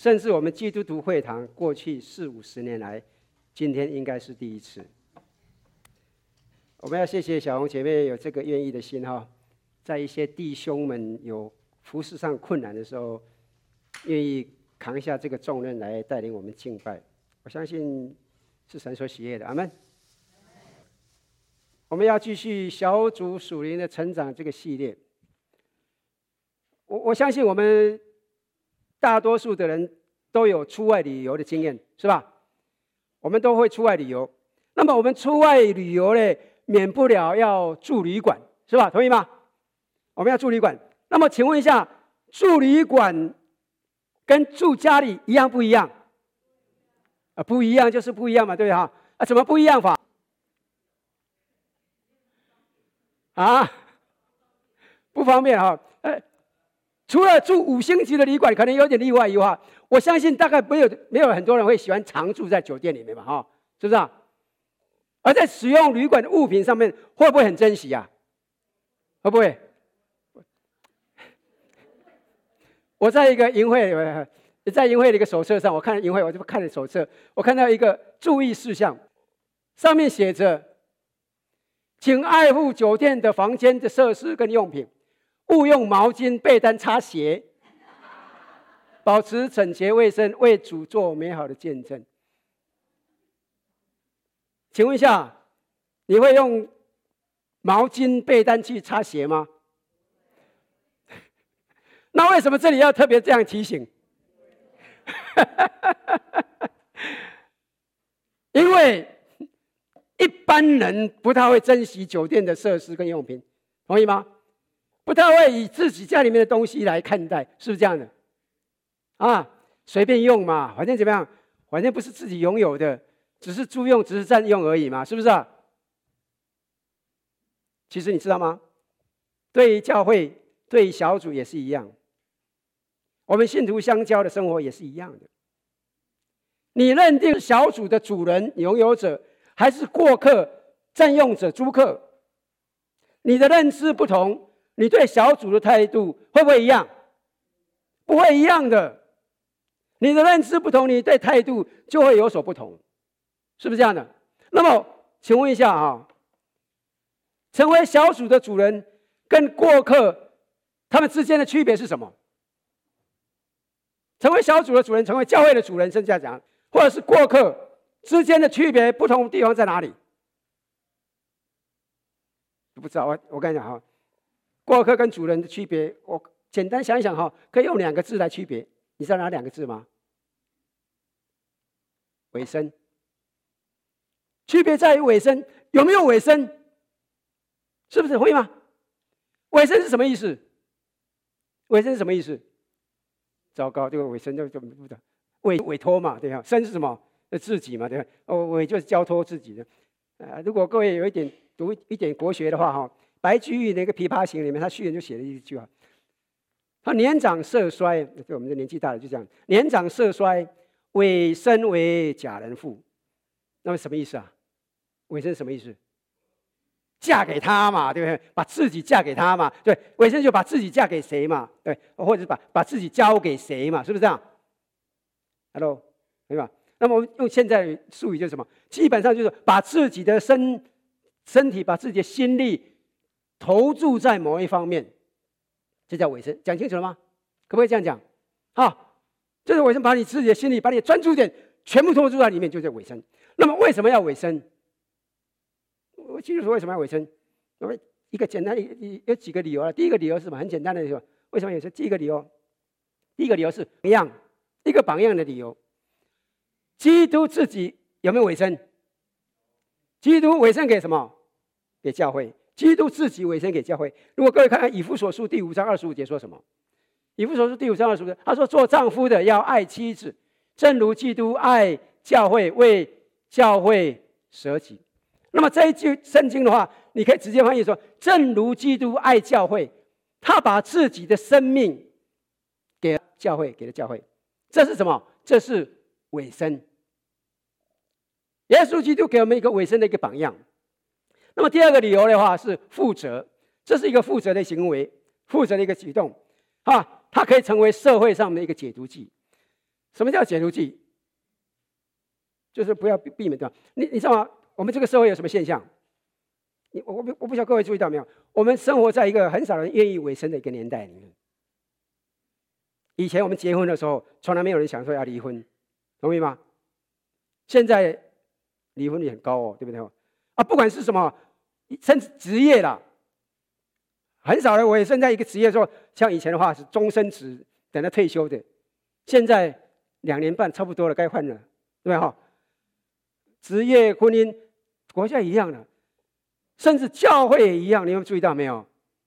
甚至我们基督徒会堂过去40-50年来，今天应该是第一次。我们要谢谢小红姐妹有这个愿意的心哈，在一些弟兄们有服事上困难的时候，愿意扛下这个重任来带领我们敬拜。我相信是神所喜悦的，阿们。我们要继续小组属灵的成长这个系列。我相信我们大多数的人都有出外旅游的经验，是吧？我们都会出外旅游。那么我们出外旅游呢，免不了要住旅馆，是吧？同意吗？我们要住旅馆。那么请问一下，住旅馆跟住家里一样不一样？不一样就是不一样嘛，对哈？怎么不一样法？不方便哈。除了住5星级的旅馆可能有点例外以外，我相信大概没有很多人会喜欢常住在酒店里面嘛，哈，是不是啊？而在使用旅馆的物品上面，会不会很珍惜啊？会不会？我在一个营会的一个手册上，我看营会，我就看了手册，我看到一个注意事项，上面写着：请爱护酒店的房间的设施跟用品，勿用毛巾、被单擦鞋，保持整洁卫生，为主做美好的见证。请问一下，你会用毛巾、被单去擦鞋吗？那为什么这里要特别这样提醒？因为一般人不太会珍惜酒店的设施跟用品，同意吗？不太会以自己家里面的东西来看待，是不是这样的？随便用嘛，反正怎么样，反正不是自己拥有的，只是租用，只是占用而已嘛，是不是啊？其实你知道吗？对于教会，对于小组也是一样，我们信徒相交的生活也是一样的。你认定小组的主人、拥有者，还是过客、占用者、租客？你的认知不同，你对小组的态度会不会一样？不会一样的。你的认知不同，你对态度就会有所不同，是不是这样的？那么，请问一下成为小组的主人跟过客，他们之间的区别是什么？成为小组的主人，成为教会的主人，甚至这样讲，或者是过客之间的区别，不同的地方在哪里？不知道，我跟你讲过客跟主人的区别，我简单想一想可以用2个字来区别。你知道哪2个字吗？尾声。区别在于尾声，有没有尾声？是不是会吗？尾声是什么意思？尾声是什么意思？糟糕，这个尾声就不知道。委托嘛，对吧？身是什么？自己嘛，对吧？委就是交托自己的。如果各位有读一点国学的话白居易那个《琵琶行》里面，他序言就写了一句话，他年长色衰，对我们的年纪大了就这样，年长色衰，委身为假人妇。那么什么意思啊？委身什么意思？嫁给他嘛，对不对？把自己嫁给他嘛，对，委身就把自己嫁给谁嘛，对，或者把自己交给谁嘛，是不是这样 ？Hello， 对吧？那么我们用现在术语就是什么？基本上就是把自己的身体，把自己的心力投注在某一方面，这叫委身。讲清楚了吗？可不可以这样讲？就是委身，把你自己的心力，把你的专注点全部投注在里面，就叫委身。那么为什么要委身？我继续说为什么要委身。一个简单有几个理由啊。第一个理由是什么？很简单的理由。为什么委身？第一个理由是一个榜样的理由。基督自己有没有委身？基督委身给什么？给教会。基督自己委身给教会。如果各位看看以弗所书第5章25节说什么？以弗所书第5章25节，他说：“做丈夫的要爱妻子，正如基督爱教会，为教会舍己。”那么这一句圣经的话，你可以直接翻译说：“正如基督爱教会，他把自己的生命给教会，给了教会。”这是什么？这是委身。耶稣基督给我们一个委身的一个榜样。那么第二个理由的话是负责，这是一个负责的行为，负责的一个举动它可以成为社会上的一个解毒剂。 什么叫解毒剂？就是不要避免掉。你知道吗？我们这个社会有什么现象？我不晓得各位注意到没有？我们生活在一个很少人愿意委身的一个年代里面。以前我们结婚的时候，从来没有人想说要离婚，同意吗？现在离婚率很高哦，对不对？啊，不管是什么，甚至职业啦，很少人委身在一个职业说，像以前的话是终身职，等到退休的，现在2年半差不多了，该换了，对吧？职业、婚姻，国家一样的，甚至教会也一样，你有注意到没有？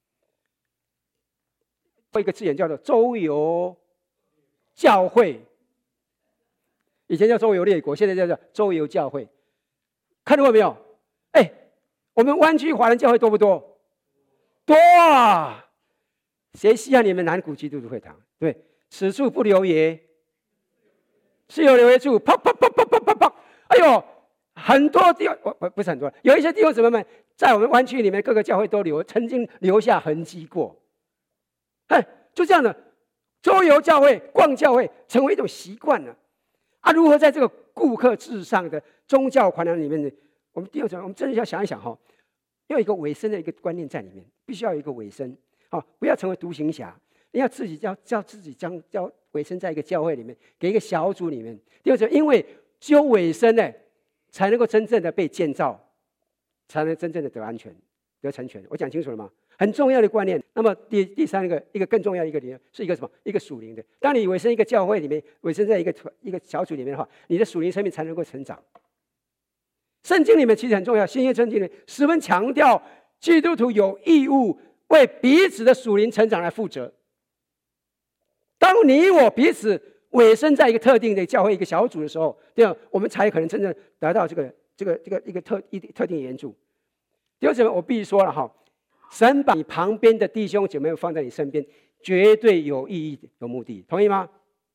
一个字眼叫做周游教会，以前叫周游列国，现在叫做周游教会，看到过没有？我们湾区华人教会多不多？多啊！谁稀罕你们南谷基督徒会堂？对，此处不留爷，是有留爷处。啪啪啪啪啪啪啪！哎呦，很多弟兄，不是很多，有一些弟兄姊妹们在我们湾区里面各个教会都曾经留下痕迹过。就这样的周游教会、逛教会，成为一种习惯了。如何在这个顾客至上的宗教狂人里面呢？我们弟兄姊妹，我们真的要想一想要有一个委身的一个观念在里面，必须要有一个委身，不要成为独行侠。你要自己叫自己要委身在一个教会里面，给一个小组里面。弟兄姊妹，因为只有委身呢，才能够真正的被建造，才能真正的得安全、得成全。我讲清楚了吗？很重要的观念。那么第三个一个更重要的一个理念是一个什么？一个属灵的。当你委身一个教会里面，委身在一个小组里面的话，你的属灵生命才能够成长。圣经里面其实很重要，新约圣经里十分强调基督徒有义务为彼此的属灵成长来负责。当你我彼此委身在一个特定的教会一个小组的时候，对吧？我们才可能真正得到这个一个特定的援助。弟兄姊妹，我必须说了神把你旁边的弟兄姐妹放在你身边，绝对有意义、有目的，同意吗？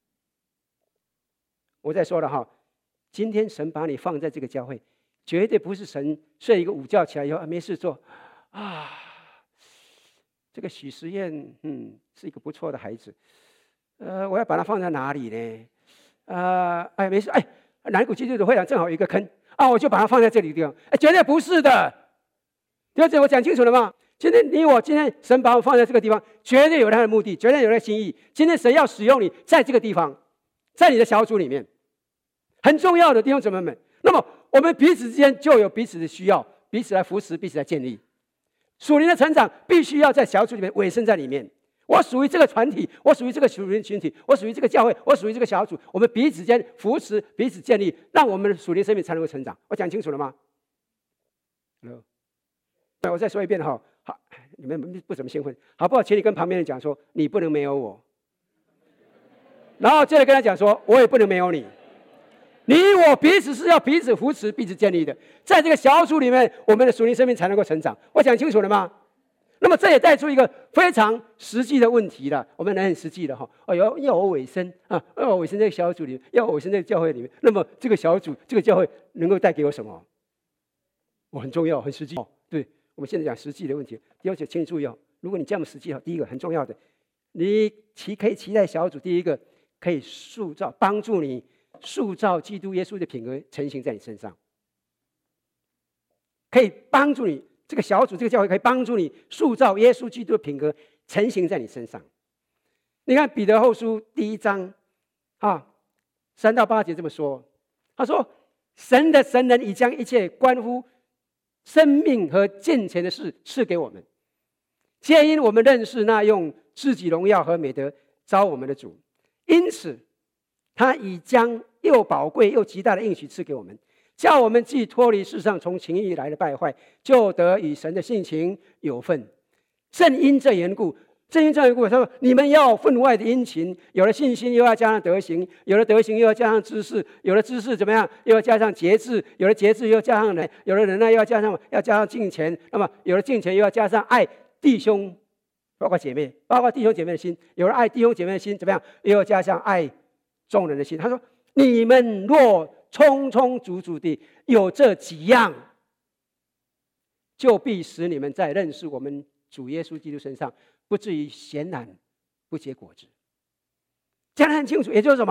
我再说了今天神把你放在这个教会，绝对不是神睡一个午觉起来以后没事做这个许实验是一个不错的孩子，我要把它放在哪里呢？没事，南谷基督徒会堂正好有一个坑我就把它放在这里的地方，绝对不是的。第二次我讲清楚了吗？今天神把我放在这个地方，绝对有他的目的，绝对有他的心意。今天神要使用你在这个地方，在你的小组里面，很重要的弟兄姊妹们。那么我们彼此之间就有彼此的需要，彼此来扶持，彼此来建立。属灵的成长必须要在小组里面委身在里面。我属于这个团体，我属于这个属灵群体，我属于这个教会，我属于这个小组。我们彼此间扶持，彼此建立，让我们的属灵生命才能够成长。我讲清楚了吗？我再说一遍好，你们不怎么兴奋，好不好？请你跟旁边人讲说，你不能没有我。然后接着跟他讲说，我也不能没有你。你我彼此是要彼此扶持、彼此建立的，在这个小组里面，我们的属灵生命才能够成长。我讲清楚了吗？那么这也带出一个非常实际的问题了。我们人很实际的要我委身要我委身在这个小组里面，要我委身在教会里面。那么这个小组、这个教会能够带给我什么？我很重要、很实际。对，我们现在讲实际的问题。第二，请你注意如果你这么实际第一个很重要的，你可以期待小组第一个可以帮助你塑造基督耶稣的品格成型在你身上，可以帮助你这个小组这个教会可以帮助你塑造耶稣基督的品格成型在你身上。你看彼得后书第1章3到8节这么说，他说神的神人已将一切关乎生命和健全的事赐给我们，皆因我们认识那用自己荣耀和美德召我们的主，因此他已将又宝贵又极大的应许赐给我们，叫我们既脱离世上从情欲来的败坏，就得与神的性情有份。正因这缘故，他说你们要分外的殷勤，有了信心又要加上德行，有了德行又要加上知识，有了知识怎么样？又要加上节制，有了节制又要加上忍，有了忍耐又要加上敬虔，那么有了敬虔又要加上爱弟兄，包括姐妹，包括弟兄姐妹的心，有了爱弟兄姐妹的心怎么样？又要加上爱众人的心。他说你们若充充足足的有这几样，就必使你们在认识我们主耶稣基督身上不至于闲懒不结果子。讲得很清楚，也就是什么？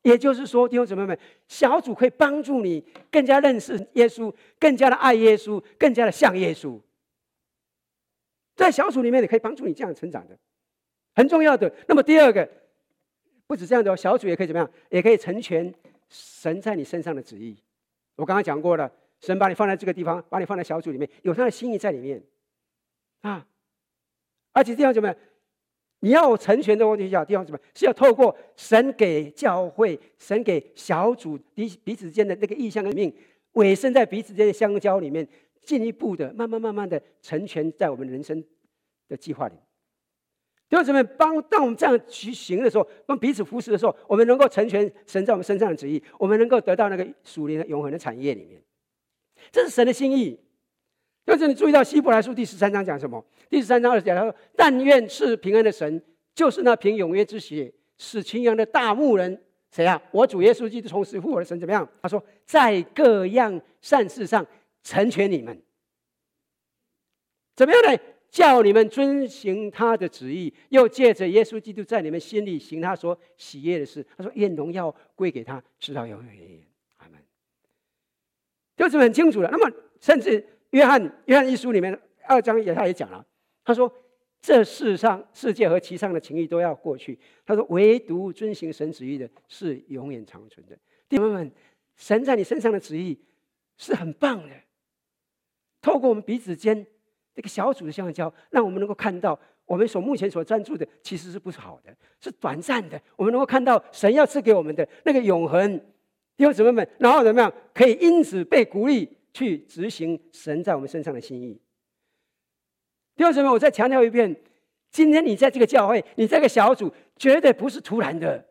也就是说，弟兄姊妹们，小组可以帮助你更加认识耶稣，更加的爱耶稣，更加的像耶稣。在小组里面，也可以帮助你这样成长的，很重要的。那么第二个，不止这样的，小组也可以怎么样？也可以成全神在你身上的旨意。我刚刚讲过了，神把你放在这个地方，把你放在小组里面，有他的心意在里面啊。而且弟兄姊妹，你要成全的问题下，弟兄姊妹是要透过神给教会、神给小组彼此间的那个意向跟命，委身在彼此间的相交里面，进一步的慢慢的成全在我们人生的计划里。弟兄姊妹，当我们这样去行的时候，帮彼此服侍的时候，我们能够成全神在我们身上的旨意，我们能够得到那个属灵的永恒的产业里面，这是神的心意。就是你注意到希伯来书第13章讲什么？第13章20节他说：“但愿赐平安的神，就是那凭永约之血使群羊的大牧人，谁啊？我主耶稣基督从死复活的神怎么样？他说，在各样善事上成全你们，怎么样呢？叫你们遵行他的旨意，又借着耶稣基督在你们心里行他所喜悦的事。他说，愿荣耀归给他，直到永远。阿门。就是很清楚了。那么，甚至约翰一书里面2章他也讲了，他说，这世界和其上的情欲都要过去。他说，唯独遵行神旨意的是永远长存的。弟兄们，神在你身上的旨意是很棒的。透过我们彼此间这个小组的相交，让我们能够看到我们目前所专注的其实是不是好的，是短暂的。我们能够看到神要赐给我们的那个永恒，弟兄姊妹们，然后怎么样可以因此被鼓励去执行神在我们身上的心意。弟兄姊妹，我再强调一遍，今天你在这个教会，你这个小组，绝对不是突然的，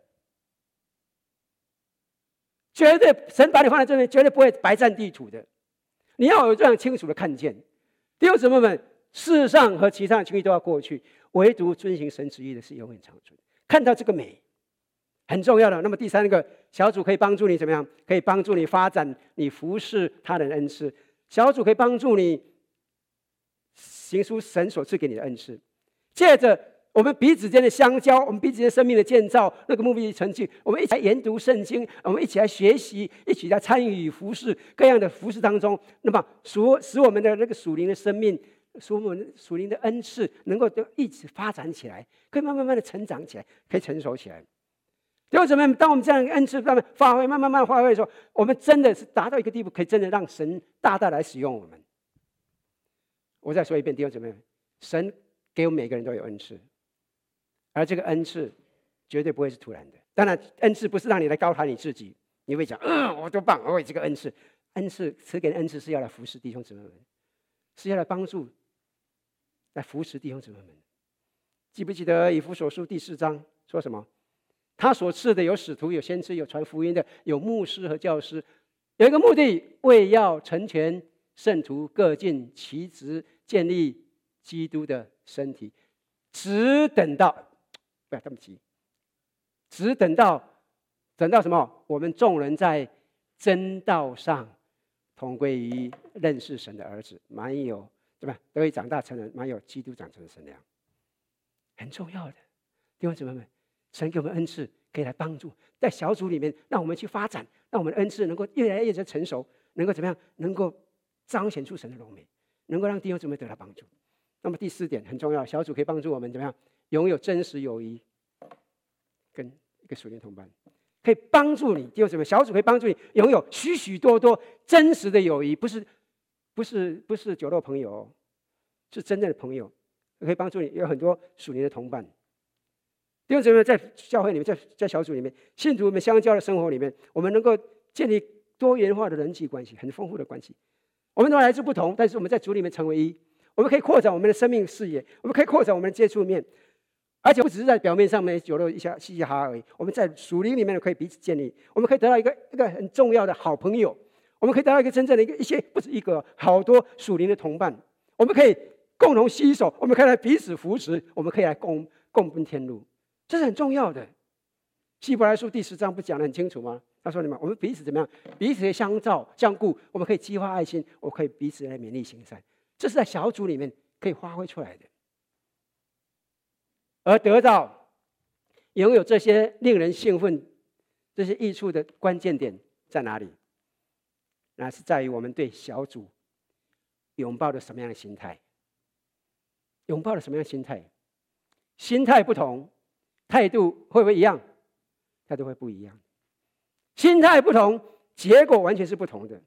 绝对神把你放在这边，绝对不会白占地土的。你要有这样清楚的看见。弟兄姊妹们，世上和其他的情欲都要过去，唯独遵行神旨意的是永远长存。看到这个美很重要的。那么第三个，小组可以帮助你怎么样？可以帮助你发展你服侍他人的恩赐。小组可以帮助你行出神所赐给你的恩赐。借着我们彼此间的相交，我们彼此间生命的建造，那个目的成绩，我们一起来研读圣经，我们一起来学习，一起来参与服侍各样的服侍当中，那么使我们的那个属灵的生命，使我们属灵的恩赐能够都一起发展起来，可以慢慢的成长起来，可以成熟起来。弟兄姊妹，当我们这样的恩赐慢慢发挥，慢慢发挥的时候，我们真的是达到一个地步，可以真的让神大大来使用我们。我再说一遍，弟兄姊妹，神给我们每个人都有恩赐，而这个恩赐绝对不会是突然的。当然，恩赐不是让你来高抬你自己，你会讲，我多棒，我有这个恩赐。恩赐赐给的恩赐是要来服侍弟兄姊妹们，是要来帮助、来扶持弟兄姊妹们。记不记得以弗所书第4章说什么？他所赐的有使徒，有先知，有传福音的，有牧师和教师，有一个目的，为要成全圣徒，各尽其职，建立基督的身体。只等到，不要这么急，只等到什么？我们众人在真道上同归于认识神的儿子，满有对吧？得以长大成人，满有基督长成的身量，很重要的。弟兄姊妹们，神给我们恩赐，可以来帮助在小组里面，让我们去发展，让我们的恩赐能够越来越成熟，能够怎么样？能够彰显出神的荣美，能够让弟兄姊妹得到帮助。那么第4点很重要，小组可以帮助我们怎么样？拥有真实友谊，跟一个属灵同伴，可以帮助你弟兄姊妹，小组可以帮助你拥有许许多多真实的友谊，不是酒肉朋友，是真正的朋友，可以帮助你有很多属灵的同伴。弟兄姊妹，在教会里面，在小组里面，信徒们相交的生活里面，我们能够建立多元化的人际关系，很丰富的关系。我们都来自不同，但是我们在主里面成为一。我们可以扩展我们的生命视野，我们可以扩展我们的接触面，而且不只是在表面上面酒肉一下嘻嘻哈哈而已。我们在属灵里面可以彼此建立，我们可以得到一个很重要的好朋友，我们可以得到一个真正的一些不止一个，好多属灵的同伴。我们可以共同携手，我们可以来彼此扶持，我们可以来共奔天路，这是很重要的。希伯来书第10章不讲得很清楚吗？他说：“我们彼此怎么样？彼此相照相顾，我们可以激发爱心，我们可以彼此来勉励行善。”这是在小组里面可以发挥出来的，而得到拥有这些令人兴奋这些益处的关键点在哪里？那是在于我们对小组拥抱的什么样的心态？拥抱的什么样的心态？心态不同，态度会不会一样？态度会不一样。心态不同，结果完全是不同的。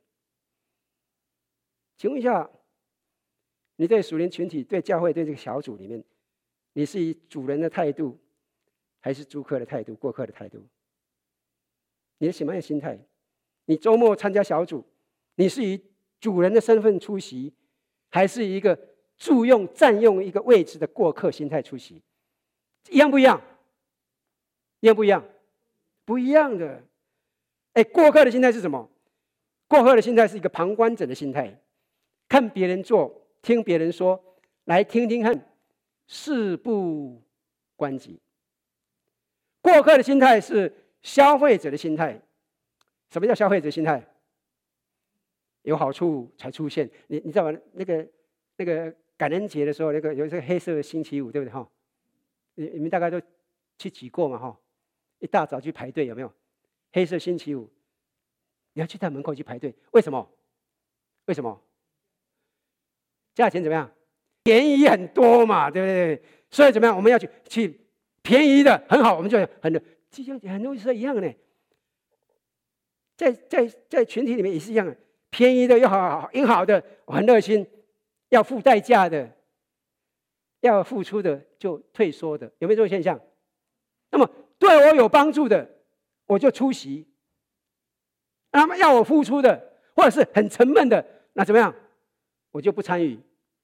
请问一下，你对属灵群体、对教会、对这个小组里面，你是以主人的态度，还是租客的态度、过客的态度？你是什么样的心态？你周末参加小组，你是以主人的身份出席，还是一个占用一个位置的过客心态出席？一样不一样？一样不一样？不一样的。过客的心态是什么？过客的心态是一个旁观者的心态，看别人做，听别人说，来听听看，事不关己。过客的心态是消费者的心态。什么叫消费者心态？有好处才出现。你知道吗？那个感恩节的时候，有这个黑色星期五，对不对哈？你们大概都去挤过嘛哈？一大早去排队，有没有？黑色星期五，你要去他门口去排队，为什么？为什么？价钱怎么样？便宜很多嘛，对不对？所以怎么样？我们要去便宜的，很好，我们就很多是一样的呢。在群体里面也是一样的，便宜的又好的，我很热心，要付代价的，要付出的就退缩的，有没有这种现象？那么对我有帮助的，我就出席；那么要我付出的，或者是很沉闷的，那怎么样？我就不参与。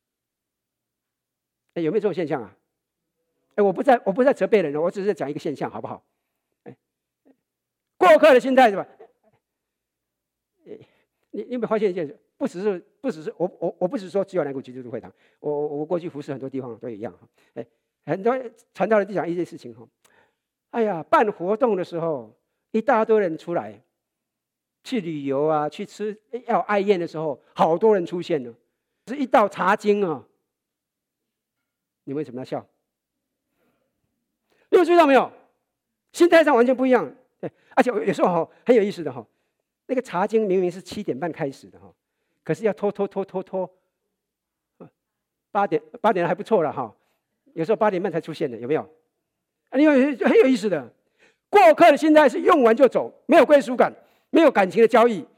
有没有这种现象啊？我不在责备人了，我只是在讲一个现象，好不好？过客的心态是吧？你有没有发现一件事？不只是我不是说只有南谷基督会堂，我过去服侍很多地方都一样。很多传道人就讲一件事情哈，办活动的时候，一大堆人出来，去旅游啊，去吃要爱宴的时候，好多人出现了。是一道茶经啊，你为什么要笑？你有注意到没有？心态上完全不一样。对，而且有时候很有意思的哈，那个茶经明明是7点半开始的哈，可是要拖，8点还不错了哈。有时候8点半才出现的，有没有？因为很有意思的，过客的心态是用完就走，没有归属感，没有感情的交易。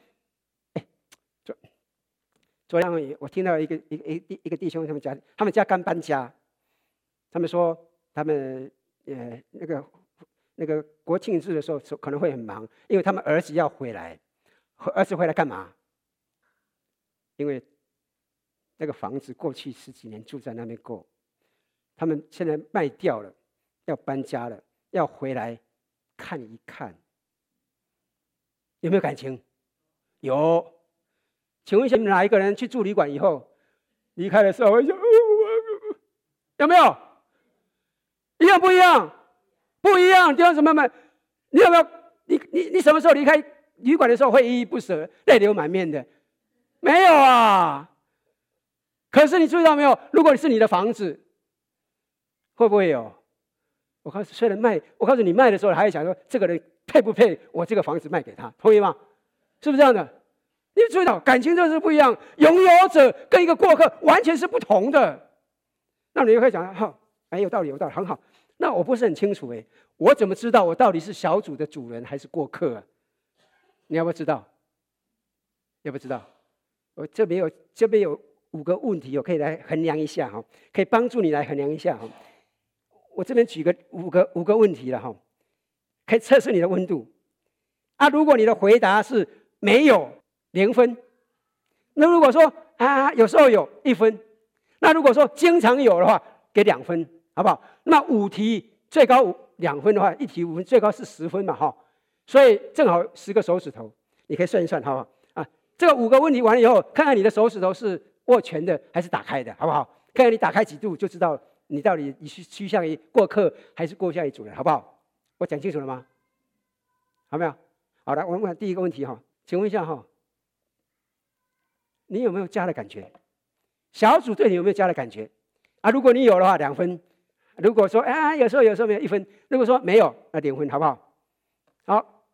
昨天我听到一个弟兄他们家刚搬家，他们说他们那个国庆日的时候可能会很忙，因为他们儿子要回来。儿子回来干嘛？因为那个房子过去10几年住在那边过，他们现在卖掉了，要搬家了，要回来看一看，有没有感情？有。请问一下，哪一个人去住旅馆以后离开的时候会想，有没有？一样不一样？不一样。弟兄姊妹们，你有没有？你什么时候离开旅馆的时候会依依不舍、泪流满面的？没有啊。可是你注意到没有？如果是你的房子，会不会有？我告诉你卖的时候还会想说，这个人配不配我这个房子卖给他？同意吗？是不是这样的？你注意到感情就是不一样，拥有者跟一个过客完全是不同的。那你会讲，有道理，很好。那我不是很清楚我怎么知道我到底是小组的主人还是过客啊？你要不要知道？要不要知道？我这边有5个问题，我可以来衡量一下哈，可以帮助你来衡量一下哈。我这边举个五个问题了哈，可以测试你的温度。如果你的回答是没有0分，那如果说有时候有1分，那如果说经常有的话，给2分，好不好？那5题最高2分的话，1题5分，最高是10分嘛哈。所以正好10个手指头，你可以算一算，好不好？这个5个问题完了以后，看看你的手指头是握拳的还是打开的，好不好？看看你打开几度，就知道你到底趋向于过客还是过向于主人，好不好？我讲清楚了吗？好没有？好的，我们看第一个问题哈，请问一下哈，你有没有家的感觉？小组对你有没有家的感觉？如果你有的话2分，如果说有时候没有1分，如果说没有，那0分，好不好？好，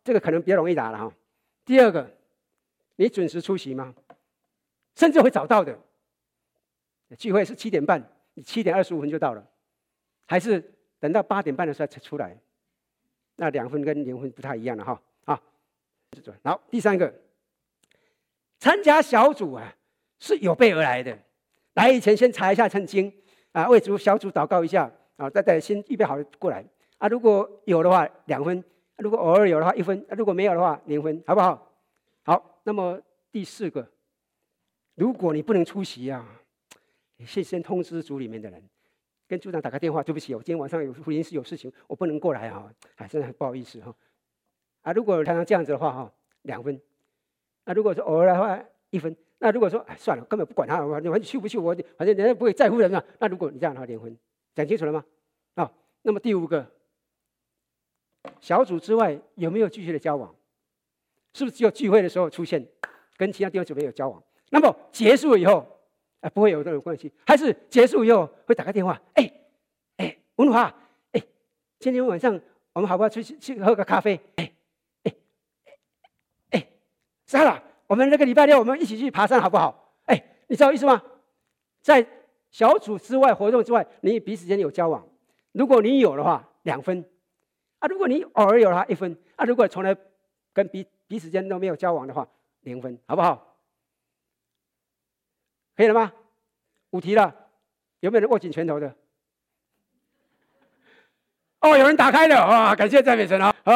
这个可能比较容易答了哈。第二个，你准时出席吗？甚至会早到的。聚会是7点半，你7点25分就到了，还是等到8点半的时候才出来？那2分跟0分不太一样了哈。好，第三个，参加小组是有备而来的。来以前先查一下圣经为小组祷告一下再先预备好过来如果有的话2分，如果偶尔有的话1分，如果没有的话0分，好不好？好，那么第4个，如果你不能出席你先通知组里面的人，跟组长打个电话，对不起，我今天晚上临时有事情，我不能过来真的很不好意思如果常常这样子的话2分，如果说偶尔的话1分，那如果说算了，根本不管他，反正去不去我反正人家不会在乎人嘛。那如果你这样的话0分，讲清楚了吗？那么第5个，小组之外有没有继续的交往？是不是只有聚会的时候出现，跟其他弟兄姊妹有交往？那么结束以后不会有这种关系，还是结束以后会打个电话？文华，今天晚上我们好不好去喝个咖啡？莎拉，我们那个礼拜6我们一起去爬山好不好？你知道意思吗？在小组之外活动之外，你彼此间有交往，如果你有的话2分如果你偶尔有的话1分如果从来跟彼此间都没有交往的话0分，好不好？可以了吗？5题了，有没有人握紧拳头的？有人打开了感谢赞美神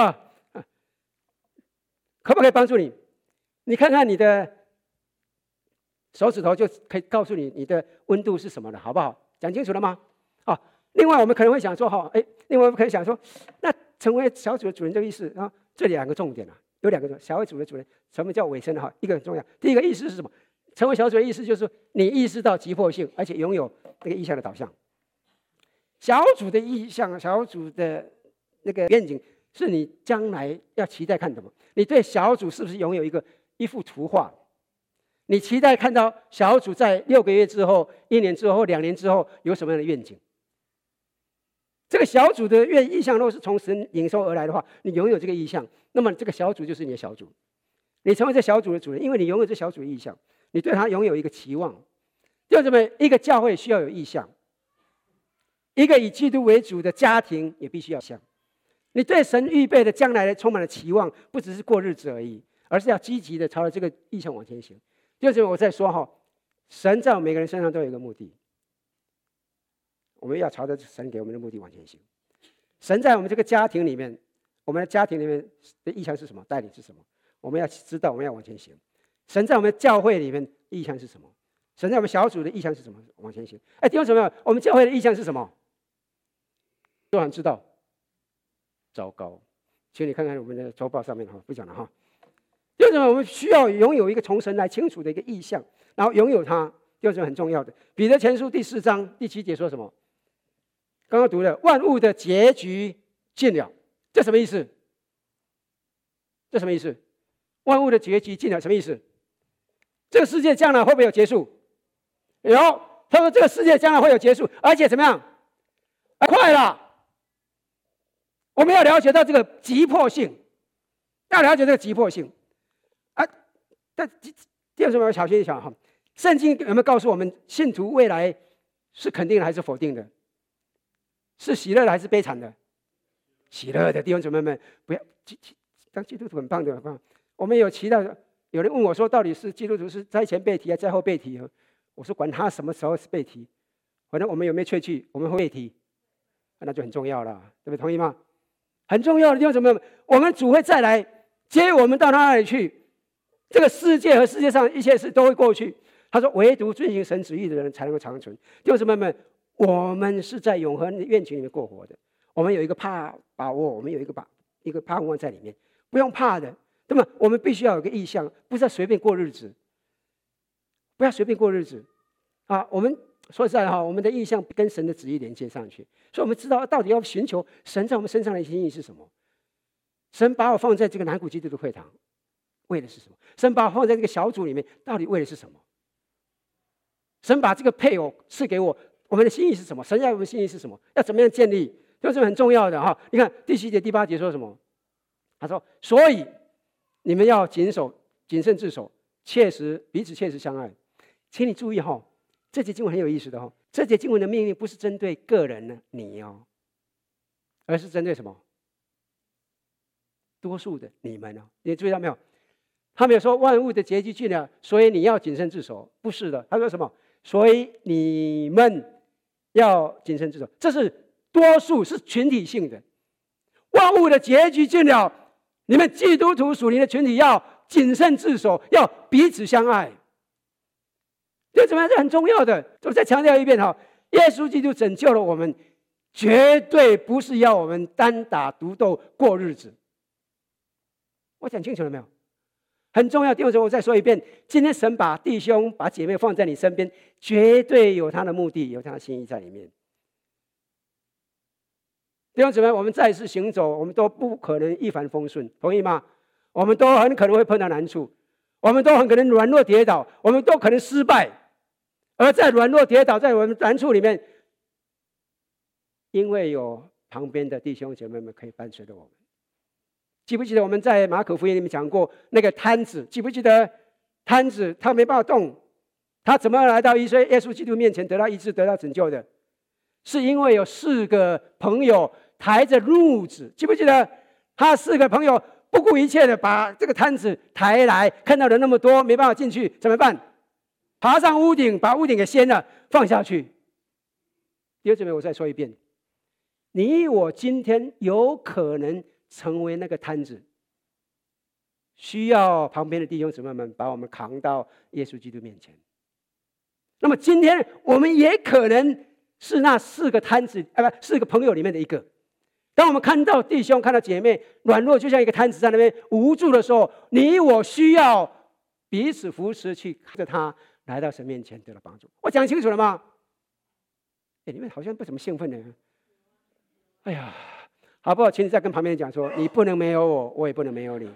可不可以帮助你？你看看你的手指头就可以告诉你你的温度是什么了，好不好？讲清楚了吗？另外我们可能会想说另外我们可能想说，那成为小组的主人这个意思这2个重点有2个重点。小组的主人什么叫委身一个很重要。第一个意思是什么？成为小组的意思就是你意识到急迫性，而且拥有那个意向的导向。小组的意向，小组的那个愿景，是你将来要期待看什么？你对小组是不是拥有一幅图画？你期待看到小组在6个月之后、1年之后、2年之后有什么样的愿景？这个小组的意向，若是从神领受而来的话，你拥有这个意向，那么这个小组就是你的小组。你成为这小组的主人，因为你拥有这小组的意向，你对他拥有一个期望。弟兄姊妹，一个教会需要有意向，一个以基督为主的家庭也必须要像。你对神预备的将来充满了期望，不只是过日子而已，而是要积极的朝着这个意向往前行。弟兄姊妹，我在说神在我们每个人身上都有一个目的，我们要朝着神给我们的目的往前行。神在我们这个家庭里面，我们的家庭里面的意向是什么？带领是什么？我们要知道，我们要往前行。神在我们的教会里面意向是什么？神在我们小组的意向是什么？往前行。弟兄姊妹，我们教会的意向是什么？都想知道？糟糕，请你看看我们的周报上面不讲了弟兄姊妹，我们需要拥有一个从神来清楚的一个意向，然后拥有它，弟兄姊妹很重要的。彼得前书第4章第7节说什么？刚刚读了，万物的结局近了，这什么意思？这什么意思？万物的结局近了，什么意思？这个世界将来会不会有结束？有，他说这个世界将来会有结束，而且怎么样？快了。我们要了解到这个急迫性，要了解这个急迫性但弟兄姊妹小心一想圣经有没有告诉我们信徒未来是肯定的还是否定的？是喜乐的还是悲惨的？喜乐的。弟兄姊妹们，不要当基督徒很棒的，我们有期待。有人问我说，到底是基督徒是在前被提还是在后被提？我说管他什么时候是被提，反正我们有没有确据，我们会被提，那就很重要了，对不对？同意吗？很重要的弟兄姊妹们，我们主会再来接我们到他那里去。这个世界和世界上一切事都会过去。他说，唯独遵行神旨意的人才能够长存。弟兄姊妹们，我们是在永恒的愿景里面过活的。我们有一个把握，我们有一个盼望在里面，不用怕的。那么我们必须要有个意向，不是要随便过日子，不要随便过日子我们说实在我们的意向跟神的旨意连接上去，所以我们知道到底要寻求神在我们身上的心意是什么。神把我放在这个南谷基督的会堂，为的是什么？神把我放在这个小组里面，到底为的是什么？神把这个配偶赐给我，我们的心意是什么？神要我们的心意是什么？要怎么样建立？就是很重要的你看第7节第8节说什么？ 他说：“所以你们要谨慎自守，彼此切实相爱。”请你注意哈，这节经文很有意思的哈。这节经文的命令不是针对个人呢你哦，而是针对什么？多数的你们哦。你注意到没有？他没有说万物的结局尽了，所以你要谨慎自守，不是的。他说什么？所以你们要谨慎自守，这是多数，是群体性的。万物的结局尽了，你们基督徒属灵的群体要谨慎自守，要彼此相爱。这怎么样？这很重要的。我再强调一遍哈，耶稣基督拯救了我们，绝对不是要我们单打独斗过日子。我讲清楚了没有？很重要。弟兄姊妹，我再说一遍，今天神把弟兄把姐妹放在你身边，绝对有他的目的，有他的心意在里面。弟兄姊妹，我们在世行走，我们都不可能一帆风顺，同意吗？我们都很可能会碰到难处，我们都很可能软弱跌倒，我们都可能失败。而在软弱跌倒，在我们难处里面，因为有旁边的弟兄姐妹们可以伴随着我们。记不记得我们在马可福音里面讲过那个瘫子？记不记得瘫子他没办法动，他怎么来到耶稣基督面前得到医治、得到拯救的？是因为有4个朋友抬着褥子。记不记得他4个朋友不顾一切的把这个瘫子抬来，看到人那么多没办法进去，怎么办？爬上屋顶，把屋顶给掀了，放下去。弟兄姊妹，我再说一遍，你我今天有可能成为那个瘫子，需要旁边的弟兄姊妹们把我们扛到耶稣基督面前。那么今天我们也可能是那4个瘫子，4个朋友里面的一个。当我们看到弟兄、看到姐妹软弱，就像一个瘫子在那边无助的时候，你我需要彼此扶持，去看着他来到神面前得到帮助。我讲清楚了吗？你们好像不怎么兴奋呢。哎呀，好不好？请你再跟旁边人讲说，你不能没有我，我也不能没有你。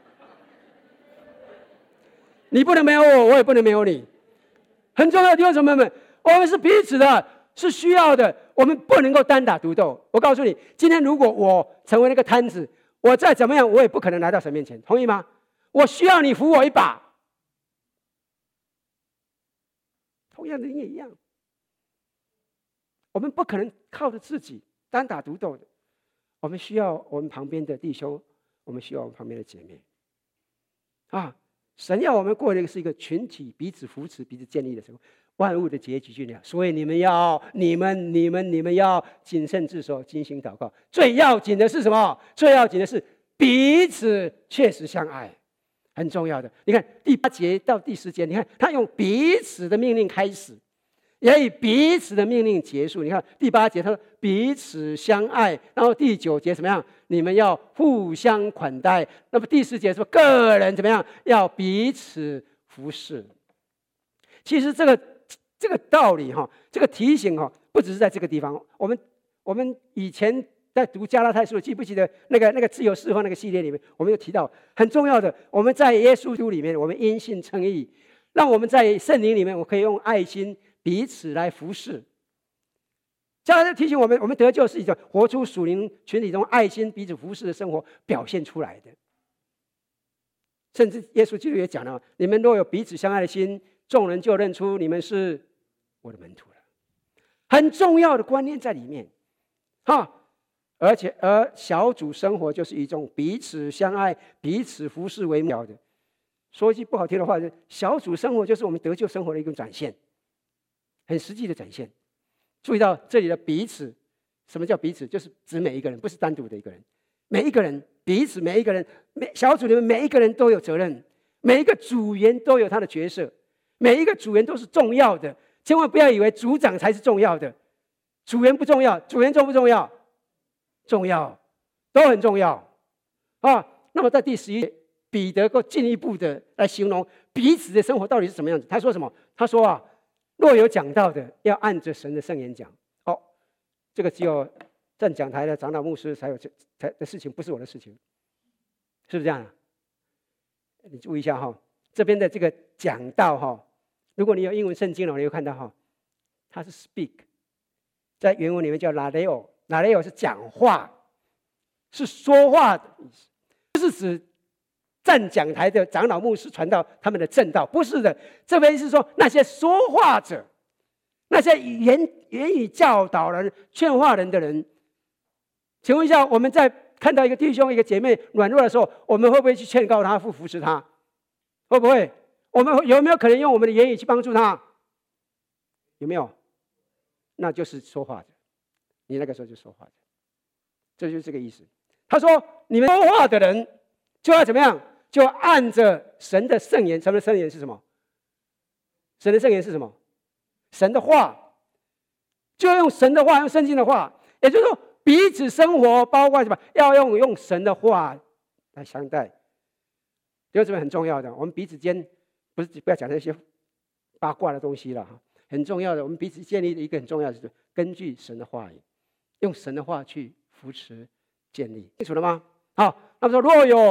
你不能没有我，我也不能没有你。很重要的弟兄姊妹们，我们是彼此的，是需要的，我们不能够单打独斗。我告诉你，今天如果我成为那个瘫子，我再怎么样，我也不可能来到神面前，同意吗？我需要你扶我一把。同样的，你也一样。我们不可能靠着自己单打独斗的，我们需要我们旁边的弟兄，我们需要我们旁边的姐妹。神要我们过的是一个群体，彼此扶持、彼此建立的生活。万物的结局尽了，所以你们要谨慎自守，精心祷告。最要紧的是什么？最要紧的是彼此确实相爱，很重要的。你看第8节到第10节，你看他用彼此的命令开始，也以彼此的命令结束。你看第8节他说彼此相爱，然后第9节怎么样？你们要互相款待。那么第10节说个人怎么样？要彼此服侍。其实这个道理这个提醒不只是在这个地方。我们以前在读加拉太书，记不记得那个自由释放那个系列里面，我们有提到很重要的，我们在耶稣基督里面，我们因信称义，让我们在圣灵里面，我可以用爱心彼此来服侍。加拉太提醒我们得救是一种活出属灵群体中爱心彼此服侍的生活表现出来的。甚至耶稣基督也讲了，你们若有彼此相爱的心，众人就认出你们是我的门徒了。很重要的观念在里面而小组生活就是一种彼此相爱、彼此服侍为目标的。说一句不好听的话，小组生活就是我们得救生活的一种展现，很实际的展现。注意到这里的彼此，什么叫彼此？就是指每一个人，不是单独的一个人。每一个人彼此，每一个人小组里面每一个人都有责任，每一个组员都有他的角色，每一个组员都是重要的。千万不要以为组长才是重要的，组员不重要。组员重不重要？重要，都很重要那么在第11节，彼得更进一步的来形容彼此的生活到底是什么样子。他说什么？他说若有讲道的，要按着神的圣言讲。这个只有站讲台的长老牧师才有的事情，不是我的事情，是不是这样你注意一下这边的这个讲道如果你有英文圣经了，你会看到它是 speak， 在原文里面叫 laleo， laleo 是讲话，是说话的意思。 是指站讲台的长老牧师传道他们的正道，不是的。这边是说那些说话者，那些言语教导人、劝化人的人。请问一下，我们在看到一个弟兄、一个姐妹软弱的时候，我们会不会去劝告他、扶持他？会不会？我们有没有可能用我们的言语去帮助他？有没有？那就是说话者，你那个时候就说话者，这就是这个意思。他说：“你们说话的人就要怎么样？就按着神的圣言。神的圣言是什么？神的圣言是什么？神的话，就要用神的话，用圣经的话。也就是说，彼此生活，包括什么？要用神的话来相待。弟兄姊妹，很重要的。我们彼此间不要讲那些八卦的东西了哈。很重要的，我们彼此建立的一个很重要的是根据神的话语，用神的话去扶持建立，清楚了吗？好，那么说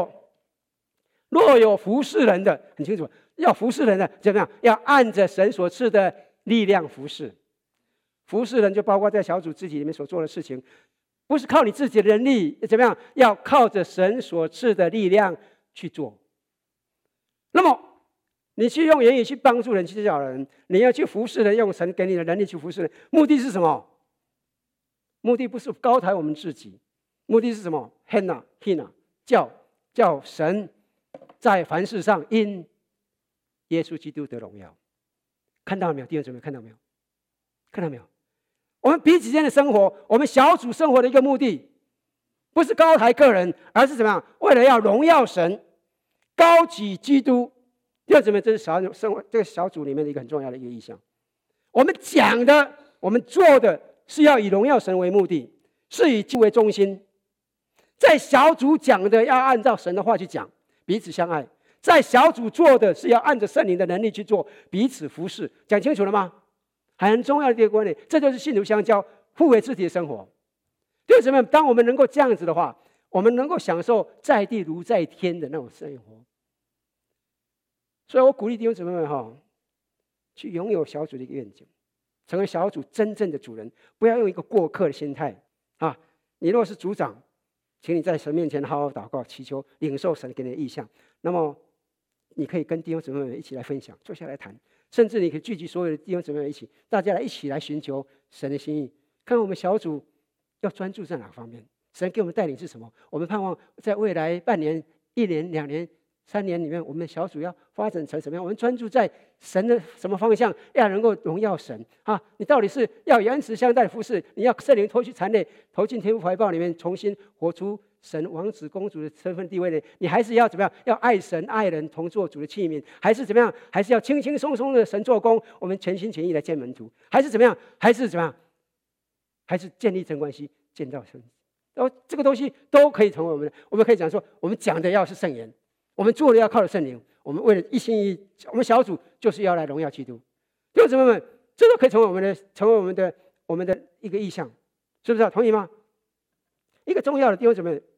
若有服侍人的，很清楚，要服侍人的怎么样？要按着神所赐的力量服侍。服侍人就包括在小组肢体里面所做的事情，不是靠你自己的能力，怎么样？要靠着神所赐的力量去做。那么你去用言语去帮助人、去教导人，你要去服侍人，用神给你的能力去服侍人，目的是什么？目的不是高抬我们自己，目的是什么 ？Hina 叫神在凡事上因耶稣基督得荣耀。看到了没有？弟兄姊妹，看到没有？看到没有？我们彼此间的生活，我们小组生活的一个目的，不是高抬个人，而是怎么样？为了要荣耀神，高举基督。弟兄姊妹，这是这个小组里面的一个很重要的一个意向。我们讲的，我们做的是要以荣耀神为目的，是以基督为中心。在小组讲的要按照神的话去讲，彼此相爱；在小组做的是要按着圣灵的能力去做，彼此服侍。讲清楚了吗？很重要的一个观念，这就是信徒相交、互为肢体的生活。弟兄姊妹，当我们能够这样子的话，我们能够享受在地如在天的那种生活。所以我鼓励弟兄姊妹们去拥有小组的一个愿景，成为小组真正的主人，不要用一个过客的心态啊！你若是组长，请你在神面前好好祷告、祈求、领受神给你的意向。那么，你可以跟弟兄姊妹们一起来分享，坐下来谈，甚至你可以聚集所有的弟兄姊妹们一起，大家一起来寻求神的心意，看看我们小组要专注在哪方面，神给我们带领是什么。我们盼望在未来半年、1年、2年、3年里面，我们的小组要发展成什么样？我们专注在神的什么方向，要能够荣耀神啊！你到底是要原始相待的服侍，你要圣灵脱去残累，投进天父怀抱里面，重新活出神王子公主的身份地位呢？你还是要怎么样？要爱神爱人，同做主的器皿，还是怎么样？还是要轻轻松松的神做工，我们全心全意来见门徒，还是怎么样？还是怎么样？还是建立真关系，见到神？然后这个东西都可以成为我们的。我们可以讲说，我们讲的要是圣言。我们做的要靠着圣灵，我们为了一心一意，我们小组就是要来荣耀基督。弟兄姊妹们，这都可以成为我们的一个意向，是不是？同意吗？一个重要的弟兄姊妹，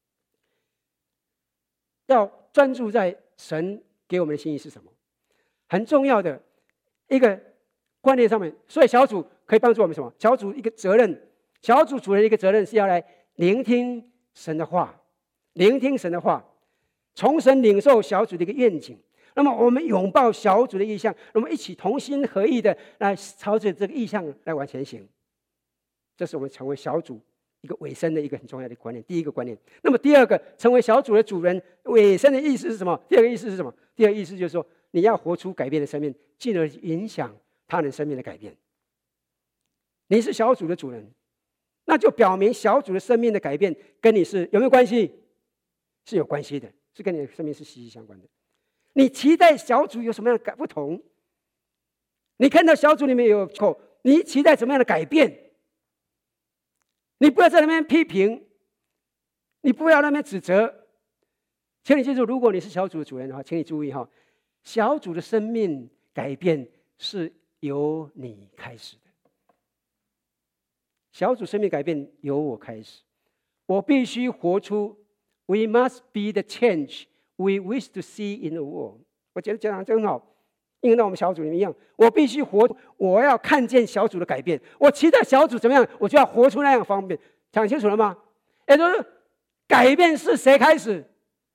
要专注在神给我们的心意是什么，很重要的一个观念上面。所以小组可以帮助我们什么？小组一个责任，小组主人一个责任是要来聆听神的话，聆听神的话。从神领受小组的一个愿景，那么我们拥抱小组的意向，那么一起同心合意的来朝着这个意向来往前行。这是我们成为小组一个委身的一个很重要的观念。第一个观念。那么第二个，成为小组的主人，委身的意思是什么？第二个意思是什么？第二个意思就是说，你要活出改变的生命，进而影响他人生命的改变。你是小组的主人，那就表明小组的生命的改变跟你是有没有关系？是有关系的。是跟你的生命是息息相关的。你期待小组有什么样的不同？你看到小组里面有错，你期待什么样的改变？你不要在那边批评，你不要在那边指责。请你记住，如果你是小组的主人的话，请你注意小组的生命改变是由你开始的。小组生命改变由我开始，我必须活出。We must be the change we wish to see in the world。 我觉得讲得真好，应用到我们小组里面一样。我必须我要看见小组的改变。我期待小组怎么样，我就要活出那样方便。讲清楚了吗？也就是改变是谁开始？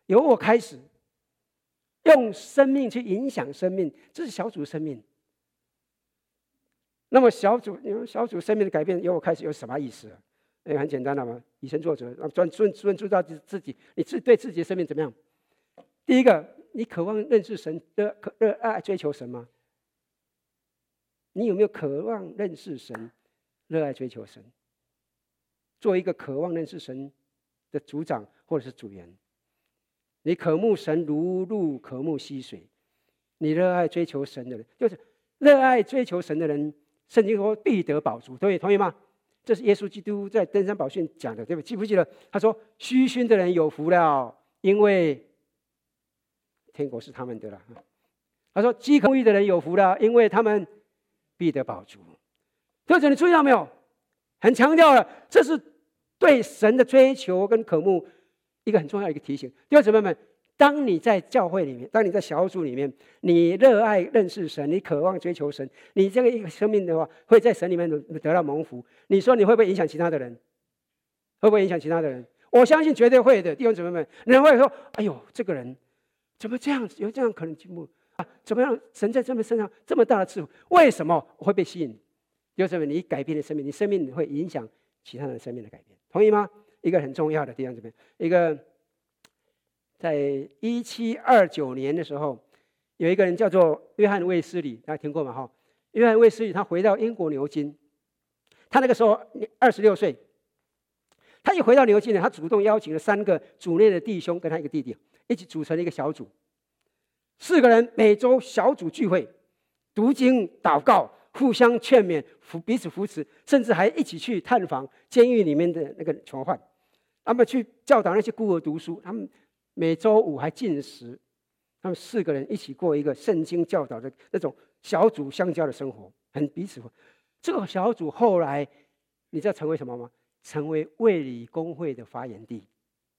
由我开始，用生命去影响生命，这是小组生命。那么小组生命的改变由我开始有什么意思？很简单了嘛，以身作则，专注到自己，你对自己的生命怎么样？第一个，你渴望认识神，热爱追求神吗？你有没有渴望认识神，热爱追求神？做一个渴望认识神的组长或者是组员。你渴慕神如鹿渴慕溪水，你热爱追求神的人，就是热爱追求神的人，圣经说必得饱足，同意吗？这是耶稣基督在登山宝训讲的，对不对？记不记得？他说：“虚心的人有福了，因为天国是他们的了。”他说：“饥渴慕义的人有福了，因为他们必得饱足。”各位，你注意到没有？很强调了，这是对神的追求跟渴慕一个很重要的一个提醒。弟兄姊妹们，当你在教会里面，当你在小组里面，你热爱认识神，你渴望追求神，你这个一个生命的话，会在神里面得到蒙福。你说你会不会影响其他的人？会不会影响其他的人？我相信绝对会的。弟兄姊妹们，人会说：“哎呦，这个人怎么这样子？有这样可能进步啊？怎么样？神在这么身上这么大的赐福，为什么会被吸引？”弟兄姊妹，你改变的生命，你生命会影响其他人生命的改变，同意吗？一个很重要的弟兄姊妹，一个。在1729年的时候，有一个人叫做约翰卫斯理，大家听过吗？约翰卫斯理他回到英国牛津，他那个时候26岁，他一回到牛津呢，他主动邀请了3个组内的弟兄跟他一个弟弟一起组成了一个小组，4个人每周小组聚会，读经、祷告，互相劝勉，彼此扶持，甚至还一起去探访监狱里面的那个囚犯，他们去教导那些孤儿读书，他们每周5还禁食，他们4个人一起过一个圣经教导的那种小组相交的生活，很彼此。这个小组后来，你知道成为什么吗？成为卫理公会的发源地。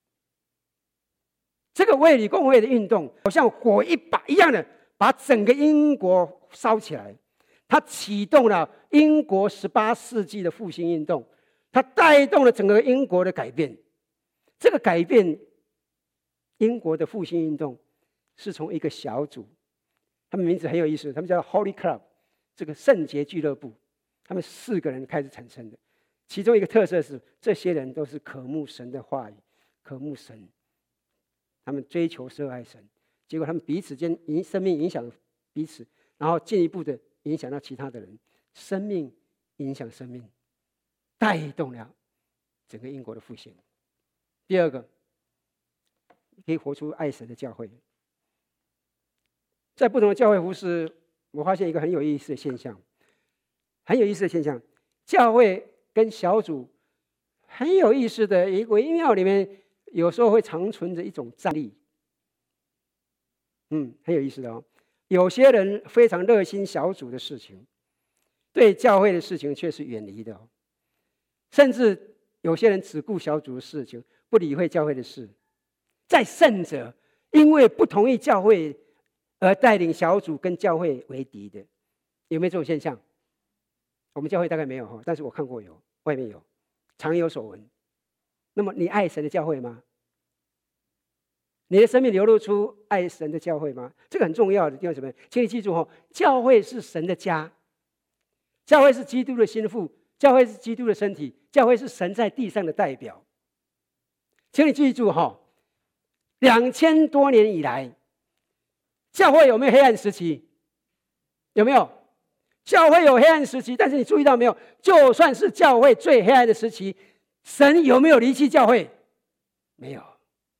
这个卫理公会的运动，好像火一把一样的，把整个英国烧起来。它启动了英国18世纪的复兴运动，它带动了整个英国的改变。这个改变。英国的复兴运动是从一个小组，他们名字很有意思，他们叫 Holy Club， 这个圣洁俱乐部，他们4个人开始产生的。其中一个特色是，这些人都是渴慕神的话语，渴慕神，他们追求热爱神，结果他们彼此间生命影响彼此，然后进一步的影响到其他的人，生命影响生命，带动了整个英国的复兴。第二个，可以活出爱神的教会。在不同的教会服事，我发现一个很有意思的现象，教会跟小组很有意思的一个微妙里面，有时候会长存着一种战力。很有意思的哦。有些人非常热心小组的事情，对教会的事情却是远离的哦。甚至有些人只顾小组的事情，不理会教会的事。再甚者，因为不同意教会而带领小组跟教会为敌的，有没有这种现象？我们教会大概没有，但是我看过有，外面有，常有所闻。那么你爱神的教会吗？你的生命流露出爱神的教会吗？这个很重要的。弟兄姊妹，请你记住，教会是神的家，教会是基督的心腹，教会是基督的身体，教会是神在地上的代表。请你记住，2000多年以来，教会有没有黑暗时期？有没有？教会有黑暗时期，但是你注意到没有？就算是教会最黑暗的时期，神有没有离弃教会？没有。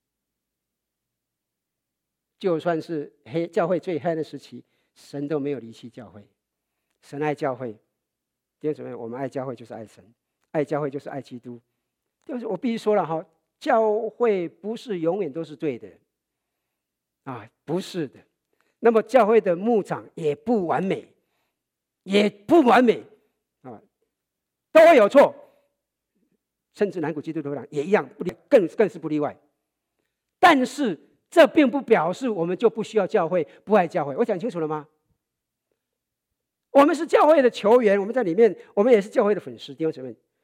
就算是教会最黑暗的时期，神都没有离弃教会。神爱教会，弟兄姊妹，我们爱教会就是爱神，爱教会就是爱基督。就是我必须说了教会不是永远都是对的不是的。那么教会的牧长也不完美都会有错，甚至南谷基督徒长也一样，更是不例外。但是这并不表示我们就不需要教会，不爱教会。我讲清楚了吗？我们是教会的球员，我们在里面，我们也是教会的粉丝。弟兄姊妹，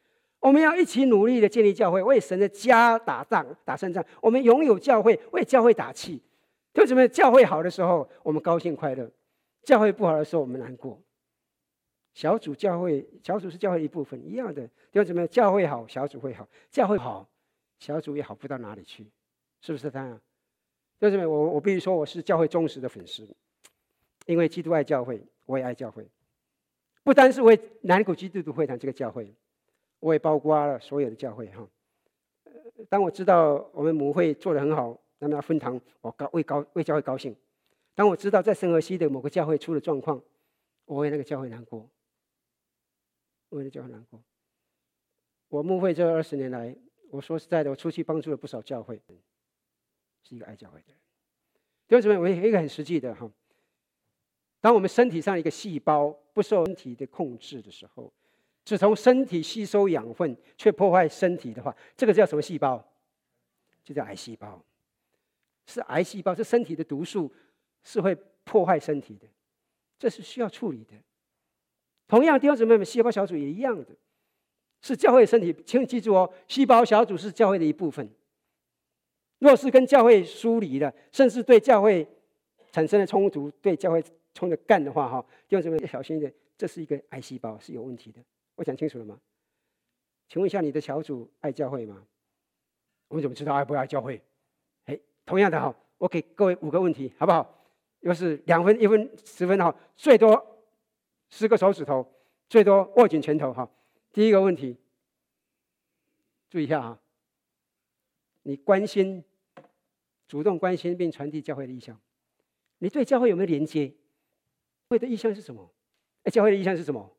我们要一起努力的建立教会，为神的家打仗、打胜仗。我们拥有教会，为教会打气。弟兄姊妹，教会好的时候，我们高兴快乐；教会不好的时候，我们难过。小组是教会的一部分，一样的。弟兄姊妹，教会好，小组会好；教会好，小组也好不到哪里去，是不是这样？弟兄姊妹，我必须说，我是教会忠实的粉丝，因为基督爱教会，我也爱教会。不单是为南谷基督徒会堂这个教会，我也包括了所有的教会哈。当我知道我们母会做得很好，那么要分堂，我为教会高兴。当我知道在圣河西的某个教会出了状况，我为那个教会难过，我为那个教会难过。我牧会这20年来，我说实在的，我出去帮助了不少教会，是一个爱教会的人。弟兄姊妹，我有一个很实际的哈，当我们身体上一个细胞不受身体的控制的时候，只从身体吸收养分，却破坏身体的话，这个叫什么细胞？就叫癌细胞。是癌细胞，是身体的毒素，是会破坏身体的，这是需要处理的。同样，弟兄姊妹们，细胞小组也一样的，是教会的身体。请你记住哦，细胞小组是教会的一部分。若是跟教会疏离了，甚至对教会产生了冲突，对教会冲着干的话，哈，弟兄姊妹要小心一点，这是一个癌细胞，是有问题的。我讲清楚了吗？请问一下，你的小组爱教会吗？我们怎么知道爱不爱教会？同样的哈，我给各位5个问题，好不好？又是2分、1分、10分哈，最多10个手指头，最多握紧拳头哈。第一个问题，注意一下哈，你主动关心并传递教会的意向，你对教会有没有连接？教会的意向是什么？教会的意向是什么？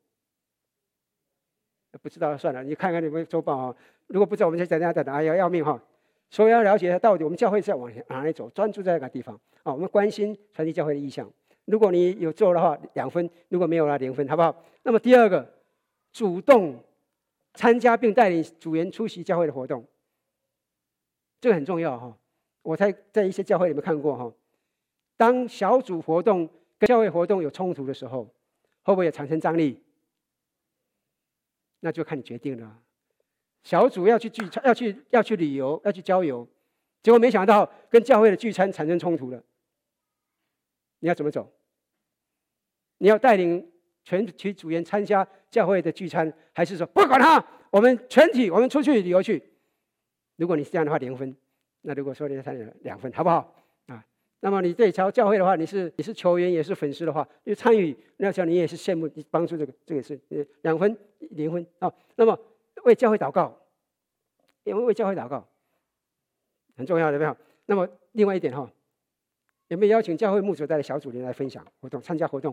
不知道算了，你看看你们周报啊。如果不知道，我们就在那等，哎呀要命哈。所以要了解到底我们教会是要往哪里走，专注在那个地方啊。我们关心传递教会的意向。如果你有做的话，2分；如果没有了，0分，好不好？那么第二个，主动参加并带领组员出席教会的活动，这个很重要哈。我在一些教会里面看过哈，当小组活动跟教会活动有冲突的时候，会不会也产生张力？那就看你决定了。小组要去聚餐，要去旅游，要去郊游，结果没想到跟教会的聚餐产生冲突了，你要怎么走？你要带领全体组员参加教会的聚餐，还是说不管他，我们全体我们出去旅游去？如果你是这样的话，0分；那如果说你参加2分，好不好？啊，那么你对教会的话，你是球员也是粉丝的话，就参与，那叫你也是羡慕，你帮助这个也是2分、0分啊。那么为教会祷告，因为教会祷告很重要的，有没有？那么另外一点哈，有没有邀请教会牧者带的小组里来分享活动、参加活动？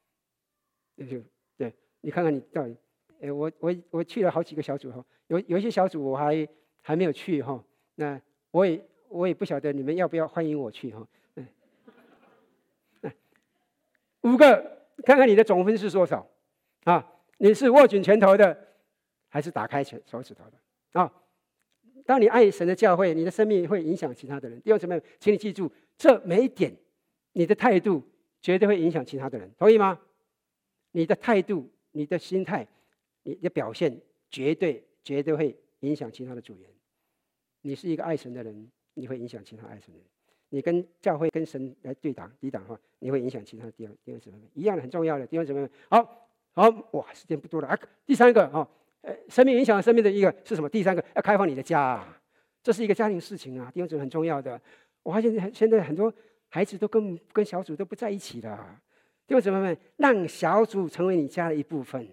对，你看看你到底，我去了好几个小组哈，有一些小组我还没有去哈，那我也不晓得你们要不要欢迎我去哈。5个，看看你的总分是多少啊？你是握紧拳头的，还是打开手指头的啊？当你爱神的教会，你的生命会影响其他的人。弟兄姊妹，请你记住，这每一点，你的态度绝对会影响其他的人，同意吗？你的态度、你的心态、你的表现，绝对会影响其他的组员。你是一个爱神的人，你会影响其他爱神的人。你跟教会、跟神来抵挡的话，你会影响其他的弟兄姊妹们，一样的，很重要的弟兄姊妹们。好，哇，时间不多了啊。第3个哈。生命影响生命的一个是什么？第3个要开放你的家，这是一个家庭事情啊，弟兄姊妹很重要的。我发现现在很多孩子都跟小组都不在一起了，弟兄姊妹们，让小组成为你家的一部分。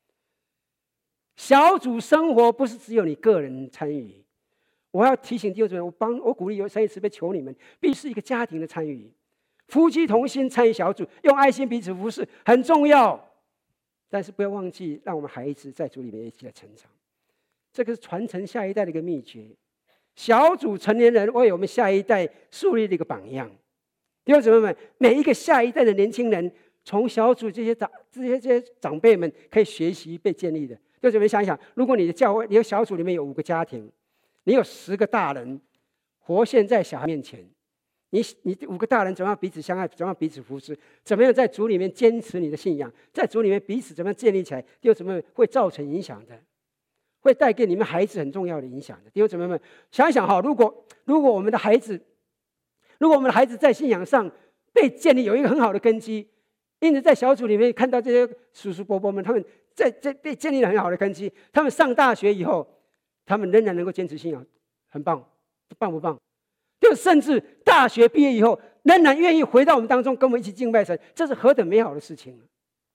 小组生活不是只有你个人参与，我要提醒弟兄姊妹，我鼓励有神意慈悲求你们，必须是一个家庭的参与，夫妻同心参与小组，用爱心彼此服侍，很重要。但是不要忘记，让我们孩子在主里面一起来成长，这个是传承下一代的一个秘诀。小组成年人为我们下一代树立了一个榜样。弟兄姊妹们，每一个下一代的年轻人，从小组这些长辈们可以学习被建立的。弟兄姊妹想一想，如果你的教会、你的小组里面有5个家庭，你有10个大人活现在小孩面前。你5个大人怎么样彼此相爱，怎么样彼此扶持，怎么样在主里面坚持你的信仰，在主里面彼此怎么样建立起来，又怎么会造成影响的？ 会带给你们孩子很重要的影响的。弟兄姊妹们，想一想哈，如果我们的孩子在信仰上被建立有一个很好的根基，因此在小组里面看到这些叔叔伯伯们，他们在被建立了很好的根基，他们上大学以后，他们仍然能够坚持信仰，很棒，棒不棒？就甚至大学毕业以后，仍然愿意回到我们当中，跟我们一起敬拜神，这是何等美好的事情！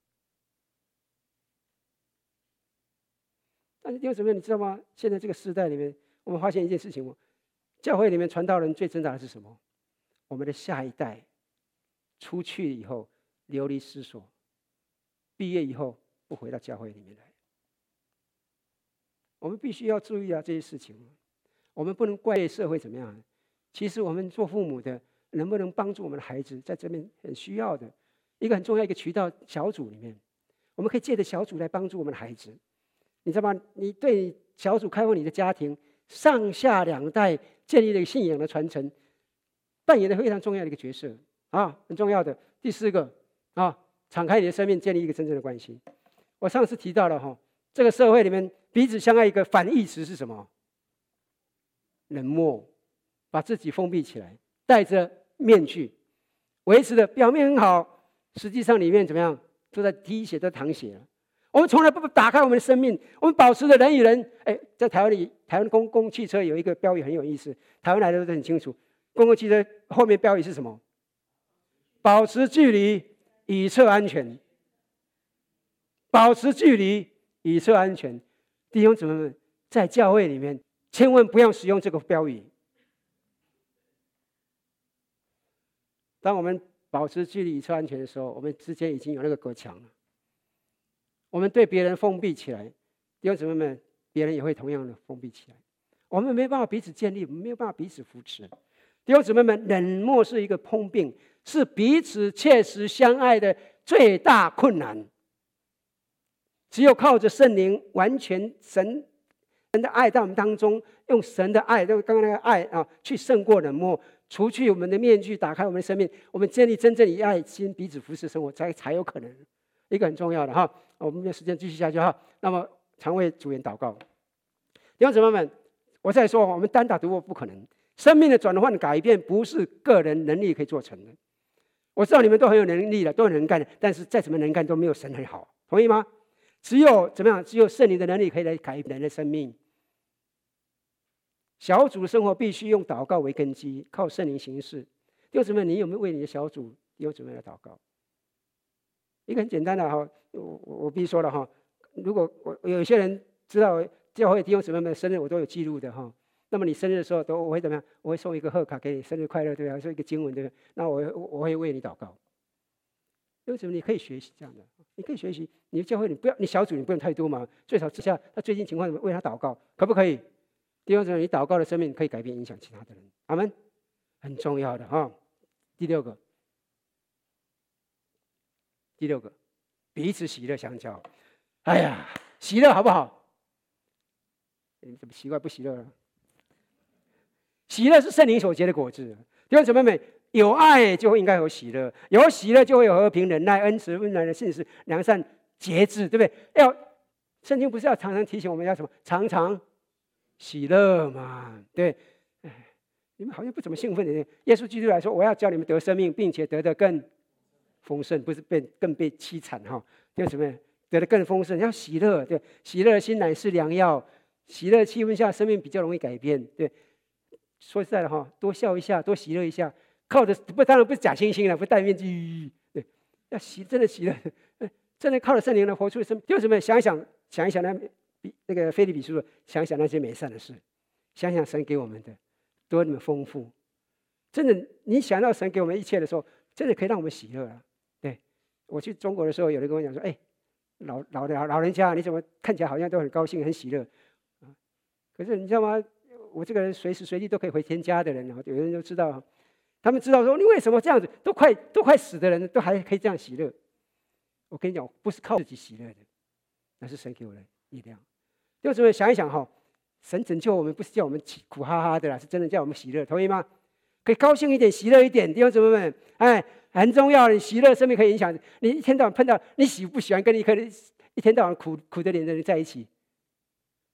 但是弟兄姊妹，你知道吗？现在这个时代里面，我们发现一件事情：教会里面传道人最挣扎的是什么？我们的下一代出去以后流离失所，毕业以后不回到教会里面来。我们必须要注意这些事情。我们不能怪社会怎么样。其实我们做父母的，能不能帮助我们的孩子，在这边很需要的一个很重要一个渠道，小组里面，我们可以借着小组来帮助我们的孩子。你知道吗？你对小组开放你的家庭，上下两代建立了一个信仰的传承，扮演了非常重要的一个角色很重要的。第四个敞开你的生命，建立一个真正的关系。我上次提到了这个社会里面彼此相爱一个反义词是什么？冷漠，把自己封闭起来，戴着面具，维持的表面很好，实际上里面怎么样？都在滴血，都淌血了。我们从来不打开我们的生命，我们保持着人与人。在台湾公共汽车有一个标语很有意思，台湾来的都很清楚。公共汽车后面标语是什么？保持距离，以策安全。保持距离，以策安全。弟兄姊妹们，在教会里面，千万不要使用这个标语。当我们保持距离，以策安全的时候，我们之间已经有那个隔墙了。我们对别人封闭起来，弟兄姊妹们，别人也会同样的封闭起来。我们没有办法彼此建立，我们没有办法彼此扶持。弟兄姊妹们，冷漠是一个通病，是彼此切实相爱的最大困难。只有靠着圣灵，完全神的爱在我们当中，用神的爱，就刚刚那个爱去胜过冷漠，除去我们的面具，打开我们的生命，我们建立真正以爱心彼此扶持生活，才有可能。一个很重要的我们没有时间继续下去那么常为主言祷告。弟兄姊妹们，我再说，我们单打独斗不可能。生命的转换改变不是个人能力可以做成的。我知道你们都很有能力的，都很能干的，但是再怎么能干都没有神很好，同意吗？只有怎么样？只有圣灵的能力可以来改变人的生命。小组生活必须用祷告为根基，靠圣灵行事。弟兄姊妹，你有没有为你的小组弟兄姊妹来祷告？一个很简单的我必须说了如果有些人知道教会弟兄姊妹们的生日，我都有记录的那么你生日的时候，我会怎么样？我会送一个贺卡给你，生日快乐，对吧？送一个经文，对不对？那我会为你祷告。为什么？你可以学习这样的，你可以学习。你的教会你小组你不用太多嘛，最少之下他最近情况为他祷告，可不可以？弟兄姊妹，你祷告的生命可以改变影响其他的人，阿们，很重要的第六个，彼此喜乐相交。哎呀，喜乐好不好？你怎么奇怪不喜乐了？喜乐是圣灵所结的果子。弟兄姊妹们，有爱就应该有喜乐，有喜乐就会有和平、忍耐、恩慈、温暖的信实、良善、节制，对不对？圣经不是要常常提醒我们要什么？常常喜乐嘛，对。你们好像不怎么兴奋的。耶稣基督来说，我要叫你们得生命，并且得的更丰盛，不是更被凄惨弟兄姊妹，得的更丰盛，要喜乐，对，喜乐的心乃是良药。喜乐气氛下，生命比较容易改变，对。说实在的多笑一下，多喜乐一下，靠的当然不是假惺惺了，不戴面具，对，要真的喜乐，真的靠着圣灵来活出生命。弟兄姊妹，想一想那个腓立比书说，想想那些美善的事，想想神给我们的多么丰富。真的，你想到神给我们一切的时候，真的可以让我们喜乐啊。对，我去中国的时候，有人跟我讲说：“老人家，你怎么看起来好像都很高兴、很喜乐？”可是你知道吗？我这个人随时随地都可以回天家的人，有人就知道，他们知道说你为什么这样子，都快死的人都还可以这样喜乐。我跟你讲，不是靠自己喜乐的，那是神给我的力量。弟兄姊妹，想一想神拯救我们不是叫我们苦哈哈的啦，是真的叫我们喜乐，同意吗？可以高兴一点，喜乐一点，弟兄姊妹们，很重要。你喜乐生命可以影响你，一天到晚碰到你喜不喜欢跟你一天到晚苦的脸的人在一起，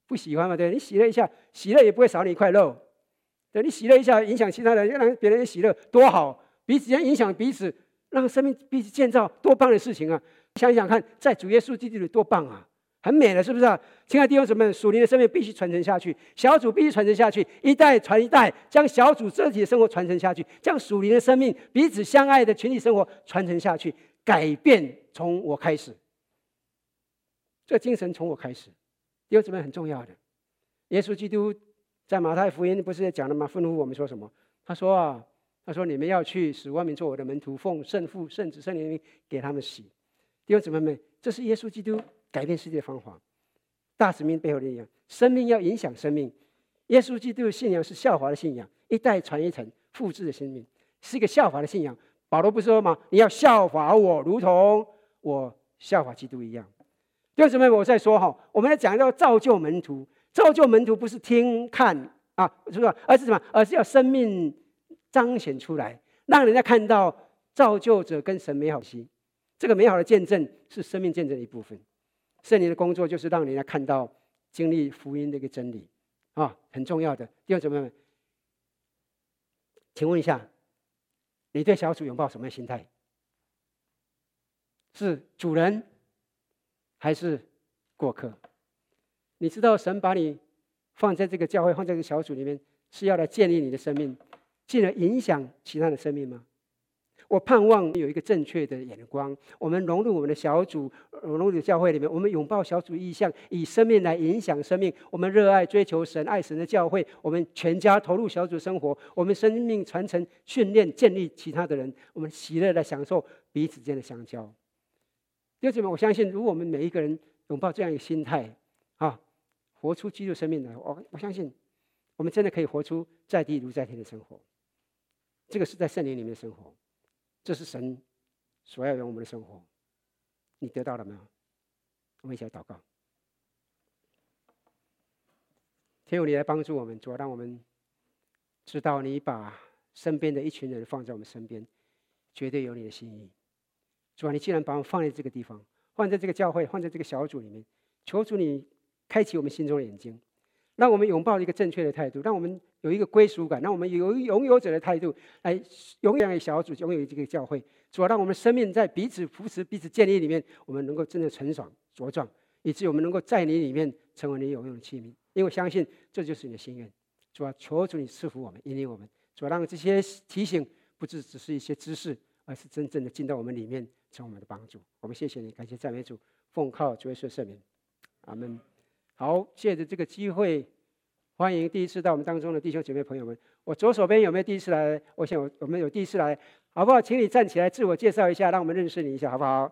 不喜欢嘛？对，你喜乐一下，喜乐也不会少你一块肉。对，你喜乐一下，影响其他人，让别人也喜乐，多好！彼此间影响彼此，让生命彼此建造，多棒的事情啊！想想看，在主耶稣基督里多棒啊！很美了，是不是啊？亲爱的弟兄姊妹，属灵的生命必须传承下去，小组必须传承下去，一代传一代，将小组整体的生活传承下去，将属灵的生命彼此相爱的群体生活传承下去。改变从我开始，这精神从我开始，弟兄姊妹很重要的。耶稣基督在马太福音不是也讲了吗？吩咐我们说什么？他说你们要去使万民做我的门徒，奉圣父、圣子、圣灵的名给他们洗。弟兄姊妹们，这是耶稣基督改变世界的方法，大使命背后的力量。生命要影响生命，耶稣基督的信仰是效法的信仰，一代传一层，复制的生命，是一个效法的信仰。保罗不是说吗？你要效法我，如同我效法基督一样。弟兄姊妹，我在说我们在讲要造就门徒，造就门徒不是听看啊，是吧？而是什么？而是要生命彰显出来，让人家看到造就者跟神美好的心。这个美好的见证是生命见证的一部分。圣灵的工作就是让人家看到、经历福音的一个真理啊，很重要的。弟兄姊妹们，请问一下，你对小组拥抱什么心态？是主人还是过客？你知道神把你放在这个教会、放在这个小组里面，是要来建立你的生命，进而影响其他的生命吗？我盼望有一个正确的眼光，我们融入我们的小组，融入教会里面，我们拥抱小组意向，以生命来影响生命。我们热爱追求神，爱神的教会，我们全家投入小组生活，我们生命传承、训练、建立其他的人，我们喜乐地享受彼此间的相交。弟兄姊妹，我相信，如果我们每一个人拥抱这样一个心态啊，活出基督生命来，我相信，我们真的可以活出在地如在天的生活。这个是在圣灵里面的生活。这是神所要用我们的生活，你得到了没有？我们一起来祷告。天父，你来帮助我们，主要让我们知道你把身边的一群人放在我们身边，绝对有你的心意。主啊，你既然把我们放在这个地方，放在这个教会，放在这个小组里面，求主你开启我们心中的眼睛，让我们拥抱一个正确的态度，让我们有一个归属感，让我们有拥有者的态度来拥有小组，拥有这个教会。主要让我们生命在彼此扶持、彼此建立里面，我们能够真的成长茁壮，以至于我们能够在你里面成为你有用的器皿。因为我相信这就是你的心愿。主要求主你赐福我们，引领我们。主要让这些提醒不只是一些知识，而是真正的进到我们里面，成为我们的帮助。我们谢谢你，感谢赞美主，奉靠主耶稣的圣名，阿们。好，借着这个机会。欢迎第一次到我们当中的弟兄姐妹朋友们。我左手边有没有第一次来？我想我们有第一次来，好不好？请你站起来自我介绍一下，让我们认识你一下，好不好？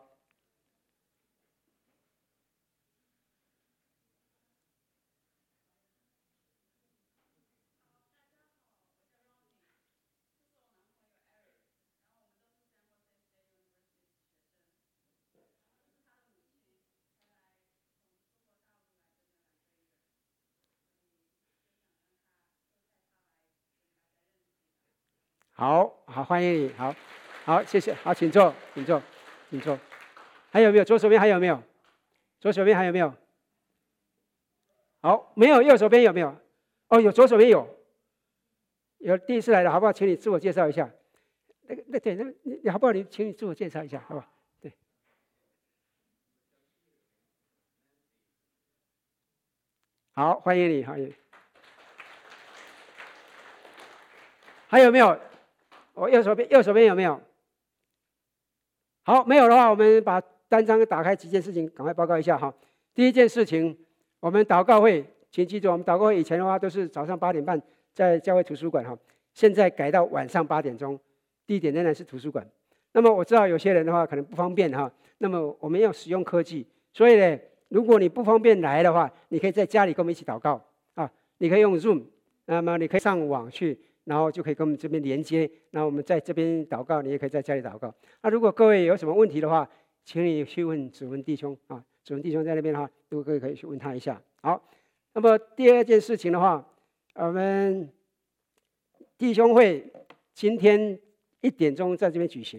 好，欢迎你，好，谢谢，好，请坐。还有没有？左手边还有没有？好，没有。右手边有没有？哦，有，左手边有第一次来的，好不好？请你自我介绍一下。你好不好？请你自我介绍一下，好吧？对。好，欢迎你。还有没有？右手边有没有？好，没有的话，我们把单张打开，几件事情赶快报告一下哈。第一件事情，我们祷告会，请记住，我们祷告会以前的话都是早上8点半在教会图书馆哈，现在改到晚上8点钟，地点仍然是图书馆。那么我知道有些人的话可能不方便哈，那么我们要使用科技，所以呢，如果你不方便来的话，你可以在家里跟我们一起祷告啊，你可以用 Zoom， 那么你可以上网去。然后就可以跟我们这边连接，那我们在这边祷告，你也可以在家里祷告。那如果各位有什么问题的话，请你去问子文弟兄啊，子文弟兄在那边的话，如果各位可以去问他一下。好，那么第二件事情的话，我们弟兄会今天1点钟在这边举行，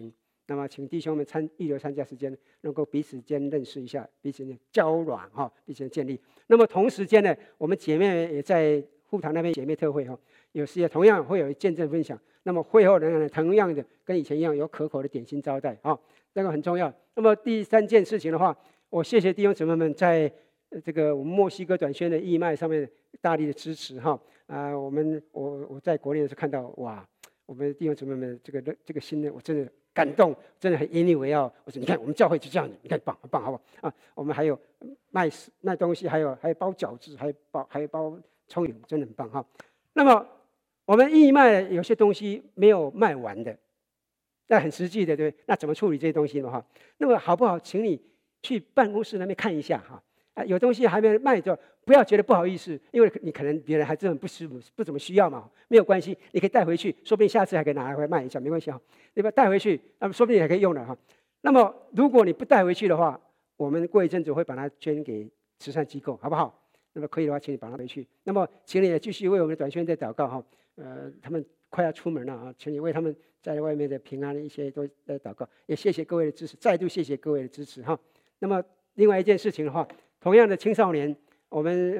那么请弟兄们预留参加时间，能够彼此间认识一下，彼此间交软哈，彼此间建立。那么同时间呢，我们姐妹也在护堂那边姐妹特会哈，有时也同样会有见证分享。那么会后呢，同样的跟以前一样，有可口的点心招待啊，这个很重要。那么第三件事情的话，我谢谢弟兄姊妹们在这个我们墨西哥短宣的义卖上面大力的支持哈我在国内的时候看到哇，我们弟兄姊妹们这个心呢，我真的感动，真的很引以为傲。我说你看我们教会就这样子，你看棒很棒，好不好啊？我们还有卖东西，还有包饺子，还有包葱油，真的很棒哈。那么我们义卖有些东西没有卖完的，那很实际的，对不对？那怎么处理这些东西呢？哈，那么好不好？请你去办公室那边看一下哈。有东西还没卖的，不要觉得不好意思，因为你可能别人还真的不怎么需要嘛，没有关系，你可以带回去，说不定下次还可以拿回来卖一下，没关系哈。对吧？带回去，那么说不定还可以用了哈。那么如果你不带回去的话，我们过一阵子会把它捐给慈善机构，好不好？那么可以的话，请你把它回去。那么请你也继续为我们的短宣在祷告哈。他们快要出门了啊，请你为他们在外面的平安一些都在祷告。也谢谢各位的支持，再度谢谢各位的支持哈。那么另外一件事情的话，同样的青少年，我们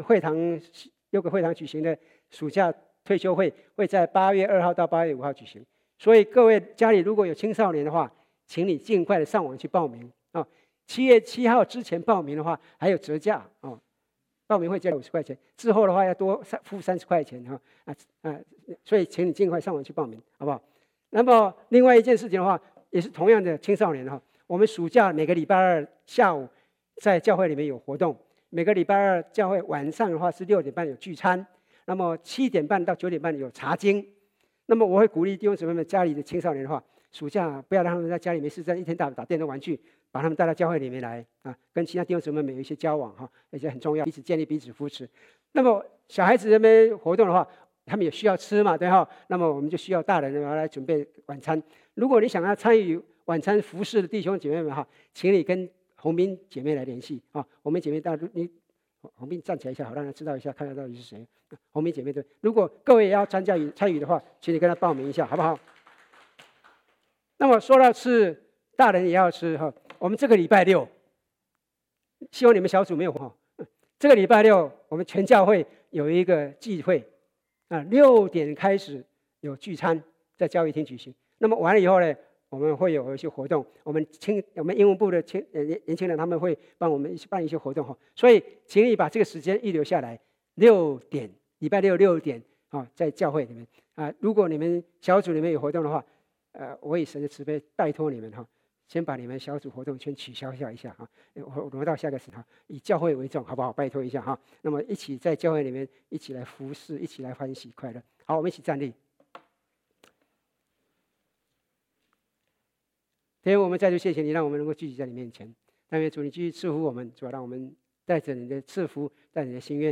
6个会堂举行的暑假退休会，会在8月2号到8月5号举行。所以各位家里如果有青少年的话，请你尽快的上网去报名啊。7月7号之前报名的话，还有折价哦。报名会交50块钱，之后的话要多付30块钱哈所以请你尽快上网去报名，好不好？那么另外一件事情的话，也是同样的青少年哈，我们暑假每个礼拜2下午在教会里面有活动，每个礼拜2教会晚上的话是6点半有聚餐，那么7点半到9点半有查经。那么我会鼓励弟兄姊妹们家里的青少年的话，暑假不要让他们在家里没事在一天到晚打电动玩具，把他们带到教会里面来啊，跟其他弟兄姊妹们有一些交往哈，而且很重要，彼此建立彼此扶持。那么小孩子那边活动的话，他们也需要吃嘛，对哈？那么我们就需要大人来准备晚餐。如果你想要参与晚餐服侍的弟兄姐妹们哈，请你跟红斌姐妹来联系啊。红斌姐妹红斌站起来一下，好让他知道一下，看看到底是谁。红斌姐妹对，如果各位也要参与的话，请你跟他报名一下，好不好？那么说到吃，大人也要吃哈。我们这个礼拜6，希望你们小组没有哈。这个礼拜6，我们全教会有一个聚会6点开始有聚餐，在教育厅举行。那么完了以后呢，我们会有一些活动。我们英文部的年轻人他们会帮我们一起办一些活动哈。所以请你把这个时间预留下来，6点，礼拜6 6点在教会里面如果你们小组里面有活动的话，我以神的慈悲拜托你们哈，先把你们小组活动先取消一下我挪到下个时以教会为重，好不好？拜托一下哈。那么一起在教会里面一起来服侍，一起来欢喜快乐。好，我们一起站立。天父，我们再次谢谢你，让我们能够聚集在你面前。但愿主你继续赐福我们，主让我们带着你的赐福，带着你的心愿。